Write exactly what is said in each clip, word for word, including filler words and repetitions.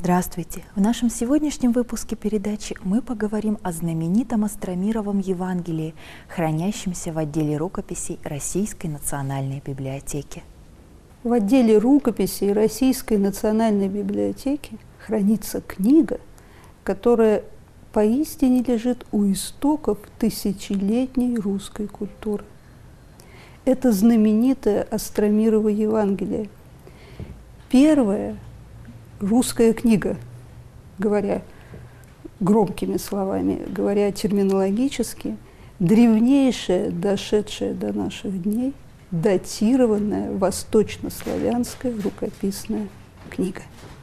Здравствуйте! В нашем сегодняшнем выпуске передачи мы поговорим о знаменитом Остромировом Евангелии, хранящемся в отделе рукописей Российской национальной библиотеки. В отделе рукописей Российской национальной библиотеки хранится книга, которая поистине лежит у истоков тысячелетней русской культуры. Это знаменитое Остромирово Евангелие. Первая русская книга, говоря громкими словами, говоря терминологически, древнейшая, дошедшая до наших дней, датированная восточнославянская рукописная книга.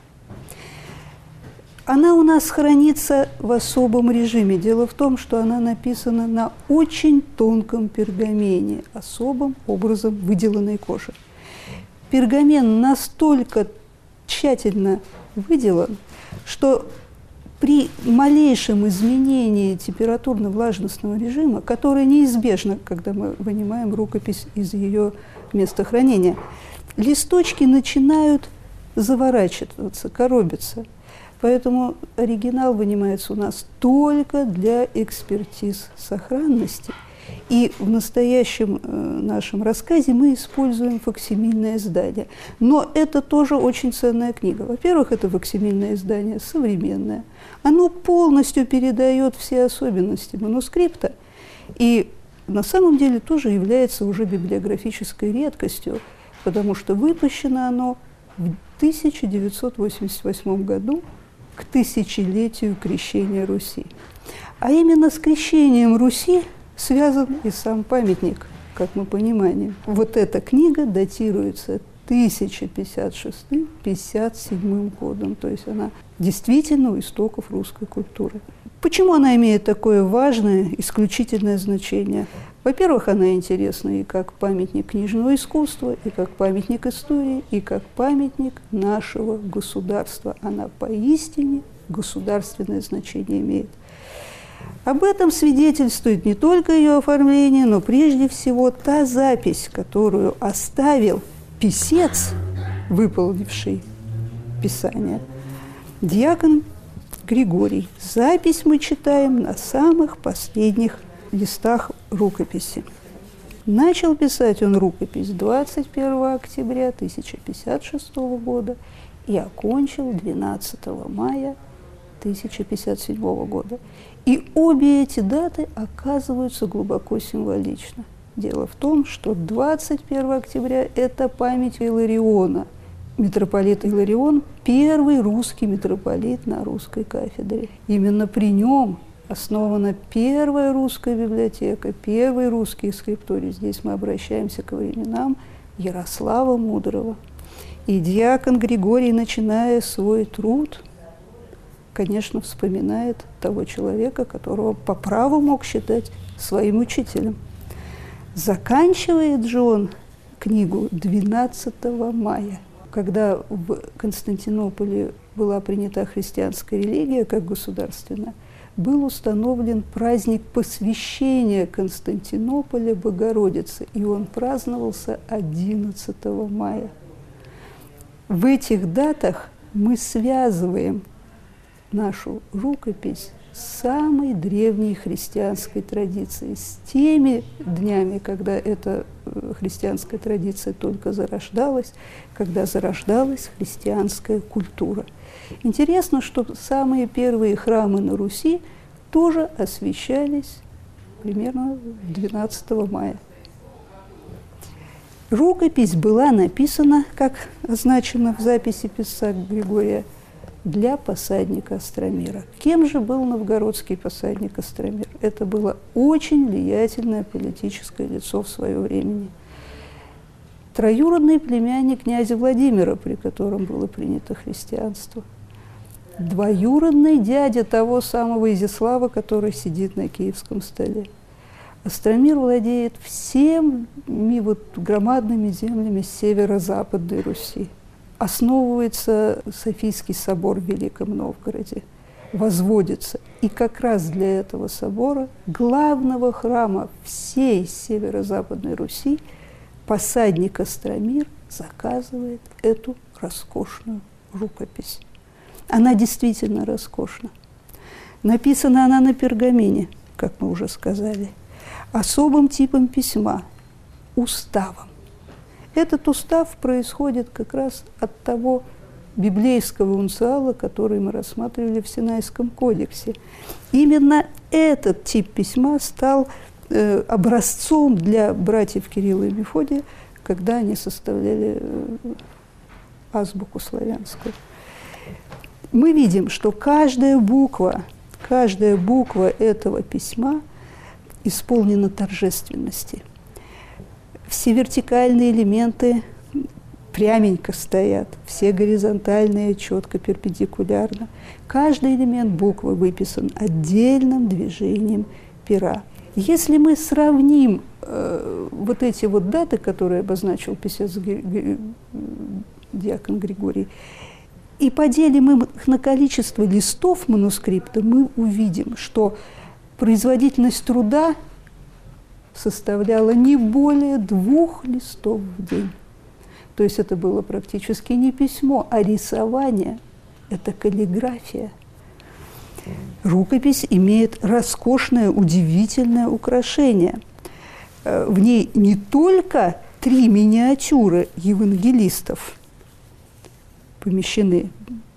Она у нас хранится в особом режиме. Дело в том, что она написана на очень тонком пергамене, особым образом выделанной кожи. Пергамен настолько тщательно выделан, что при малейшем изменении температурно-влажностного режима, которое неизбежно, когда мы вынимаем рукопись из ее места хранения, листочки начинают заворачиваться, коробиться. Поэтому оригинал вынимается у нас только для экспертиз сохранности. И в настоящем э, нашем рассказе мы используем факсимильное издание. Но это тоже очень ценная книга. Во-первых, это факсимильное издание современное. Оно полностью передает все особенности манускрипта. И на самом деле тоже является уже библиографической редкостью, потому что выпущено оно в тысяча девятьсот восемьдесят восьмом году к тысячелетию крещения Руси. А именно с крещением Руси связан и сам памятник, как мы понимаем. Вот эта книга датируется тысяча пятьдесят шестым — пятьдесят седьмым годом, то есть она действительно у истоков русской культуры. Почему она имеет такое важное, исключительное значение? Во-первых, она интересна и как памятник книжного искусства, и как памятник истории, и как памятник нашего государства. Она поистине государственное значение имеет. Об этом свидетельствует не только ее оформление, но прежде всего та запись, которую оставил писец, выполнивший Писание, диакон Григорий. Запись мы читаем на самых последних листах рукописи. Начал писать он рукопись двадцать первого октября тысяча пятьдесят шестого года и окончил двенадцатого мая тысяча пятьдесят седьмого года. И обе эти даты оказываются глубоко символичны. Дело в том, что двадцать первого октября – это память Илариона. Митрополит Иларион – первый русский митрополит на русской кафедре. Именно при нем основана первая русская библиотека, первый русский скрипторий. Здесь мы обращаемся к временам Ярослава Мудрого. И диакон Григорий, начиная свой труд, конечно, вспоминает того человека, которого по праву мог считать своим учителем. Заканчивает же он книгу двенадцатого мая, когда в Константинополе была принята христианская религия как государственная, был установлен праздник посвящения Константинополя Богородице, и он праздновался одиннадцатого мая. В этих датах мы связываем нашу рукопись с самой древней христианской традицией, с теми днями, когда эта христианская традиция только зарождалась, когда зарождалась христианская культура. Интересно, что самые первые храмы на Руси тоже освящались примерно двенадцатого мая. Рукопись была написана, как означено в записи писца Григория, для посадника Остромира. Кем же был новгородский посадник Остромир? Это было очень влиятельное политическое лицо в свое время. Троюродный племянник князя Владимира, при котором было принято христианство. Двоюродный дядя того самого Изяслава, который сидит на киевском столе. Остромир владеет всеми вот громадными землями северо-западной Руси. Основывается Софийский собор в Великом Новгороде, возводится. И как раз для этого собора, главного храма всей северо-западной Руси, посадник Остромир заказывает эту роскошную рукопись. Она действительно роскошна. Написана она на пергамене, как мы уже сказали, особым типом письма – уставом. Этот устав происходит как раз от того библейского унциала, который мы рассматривали в Синайском кодексе. Именно этот тип письма стал э, образцом для братьев Кирилла и Мефодия, когда они составляли э, азбуку славянскую. Мы видим, что каждая буква, каждая буква этого письма исполнена торжественности. Все вертикальные элементы пряменько стоят, все горизонтальные четко, перпендикулярно. Каждый элемент буквы выписан отдельным движением пера. Если мы сравним э, вот эти вот даты, которые обозначил писец диакон Григорий, и поделим их на количество листов манускрипта, мы увидим, что производительность труда составляла не более двух листов в день. То есть это было практически не письмо, а рисование, это каллиграфия. Рукопись имеет роскошное, удивительное украшение. В ней не только три миниатюры евангелистов помещены,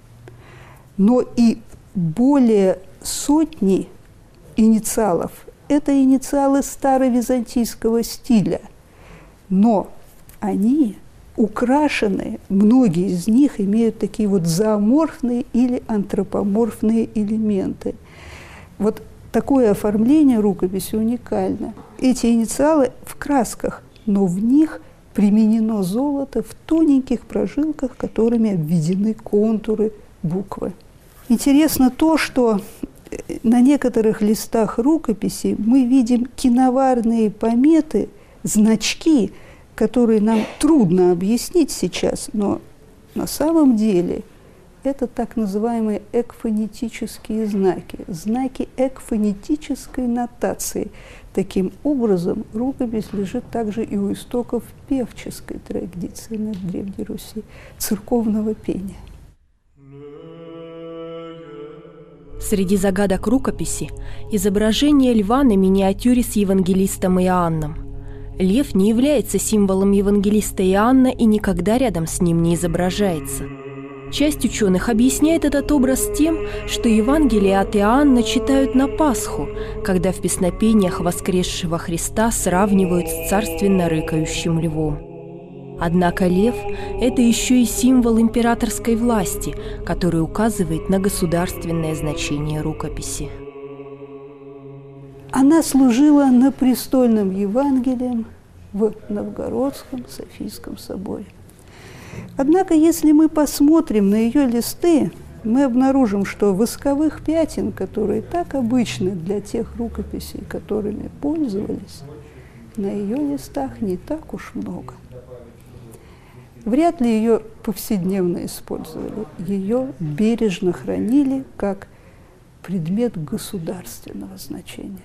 но и более сотни инициалов. Это инициалы старовизантийского стиля, но они украшены, многие из них имеют такие вот зооморфные или антропоморфные элементы. Вот такое оформление рукописи уникально. Эти инициалы в красках, но в них применено золото в тоненьких прожилках, которыми обведены контуры буквы. Интересно то, что на некоторых листах рукописи мы видим киноварные пометы, значки, которые нам трудно объяснить сейчас, но на самом деле это так называемые экфонетические знаки, знаки экфонетической нотации. Таким образом, рукопись лежит также и у истоков певческой традиции на Древней Руси, церковного пения. Среди загадок рукописи изображение льва на миниатюре с евангелистом Иоанном. Лев не является символом евангелиста Иоанна и никогда рядом с ним не изображается. Часть ученых объясняет этот образ тем, что Евангелие от Иоанна читают на Пасху, когда в песнопениях воскресшего Христа сравнивают с царственно рыкающим львом. Однако лев – это еще и символ императорской власти, который указывает на государственное значение рукописи. Она служила на престольном Евангелием в Новгородском Софийском соборе. Однако, если мы посмотрим на ее листы, мы обнаружим, что восковых пятен, которые так обычны для тех рукописей, которыми пользовались, на ее листах не так уж много. Вряд ли ее повседневно использовали. Ее бережно хранили как предмет государственного значения.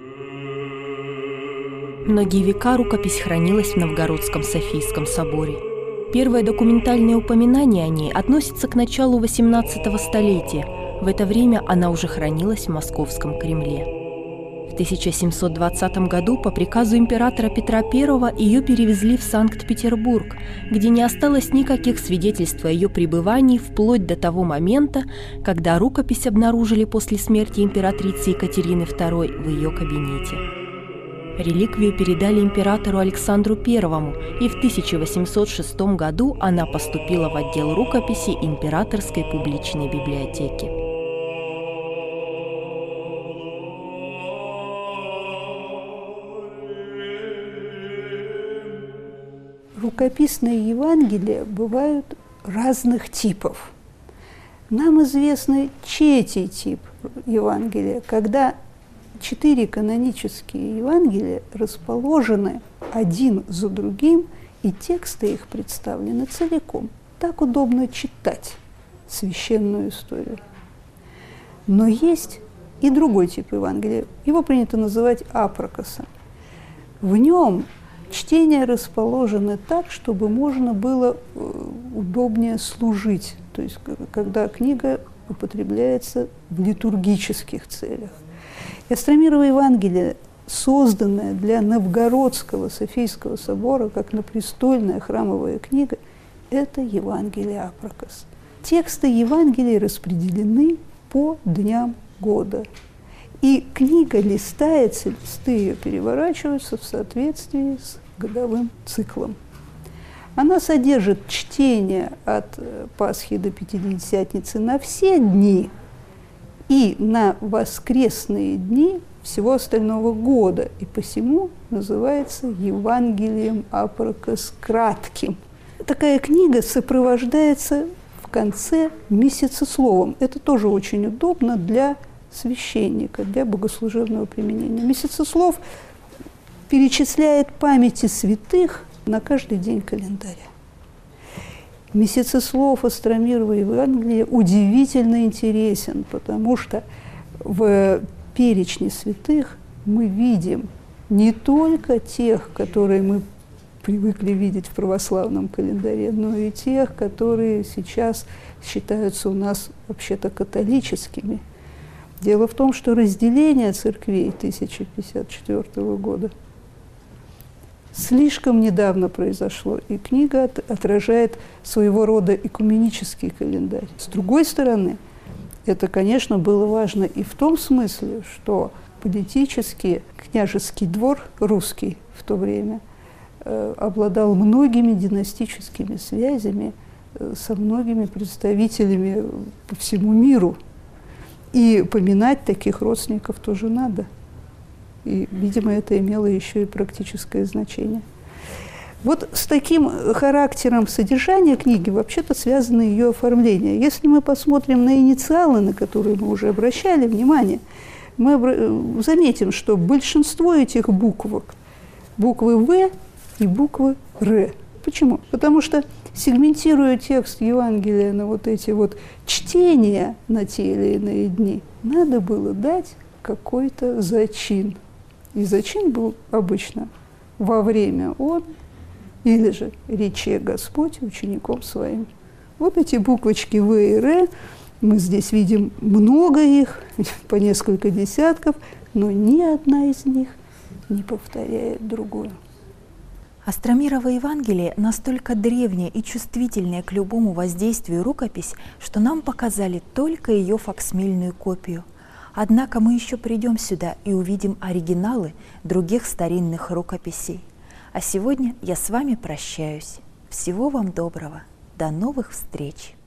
Многие века рукопись хранилась в Новгородском Софийском соборе. Первое документальное упоминание о ней относится к началу восемнадцатого столетия. В это время она уже хранилась в Московском Кремле. В тысяча семьсот двадцатом году по приказу императора Петра Первого ее перевезли в Санкт-Петербург, где не осталось никаких свидетельств о ее пребывании вплоть до того момента, когда рукопись обнаружили после смерти императрицы Екатерины Второй в ее кабинете. Реликвию передали императору Александру Первому, и в тысяча восемьсот шестом году она поступила в отдел рукописей Императорской публичной библиотеки. Рукописные Евангелия бывают разных типов. Нам известны четий тип Евангелия, когда четыре канонические Евангелия расположены один за другим, и тексты их представлены целиком. Так удобно читать священную историю. Но есть и другой тип Евангелия. Его принято называть апрокосом. В нем чтения расположены так, чтобы можно было удобнее служить. То есть, когда книга употребляется в литургических целях. И Остромирово Евангелие, созданное для Новгородского Софийского собора как напрестольная храмовая книга, это Евангелие Апракос. Тексты Евангелий распределены по дням года. И книга листается, листы ее переворачиваются в соответствии с годовым циклом. Она содержит чтение от Пасхи до Пятидесятницы на все дни и на воскресные дни всего остального года, и посему называется Евангелием Апракос кратким. Такая книга сопровождается в конце месяцесловом. Это тоже очень удобно для священника, для богослужебного применения. Месяцеслов перечисляет памяти святых на каждый день календаря. Месяцеслов Остромирова Евангелия удивительно интересен, потому что в перечне святых мы видим не только тех, которые мы привыкли видеть в православном календаре, но и тех, которые сейчас считаются у нас вообще-то католическими. Дело в том, что разделение церквей тысяча пятьдесят четвёртого года слишком недавно произошло, и книга от, отражает своего рода экуменический календарь. С другой стороны, это, конечно, было важно и в том смысле, что политически княжеский двор русский в то время э, обладал многими династическими связями э, со многими представителями по всему миру. И поминать таких родственников тоже надо. И, видимо, это имело еще и практическое значение. Вот с таким характером содержания книги вообще-то связано ее оформление. Если мы посмотрим на инициалы, на которые мы уже обращали внимание, мы заметим, что большинство этих буквок – буквы В и буквы Р. Почему? Потому что, сегментируя текст Евангелия на вот эти вот чтения на те или иные дни, надо было дать какой-то зачин. И зачин был обычно во время он или же рече Господь учеником своим. Вот эти буквочки В и Р, мы здесь видим много их, по несколько десятков, но ни одна из них не повторяет другую. Остромирово Евангелие настолько древняя и чувствительная к любому воздействию рукопись, что нам показали только ее факсимильную копию. Однако мы еще придем сюда и увидим оригиналы других старинных рукописей. А сегодня я с вами прощаюсь. Всего вам доброго. До новых встреч!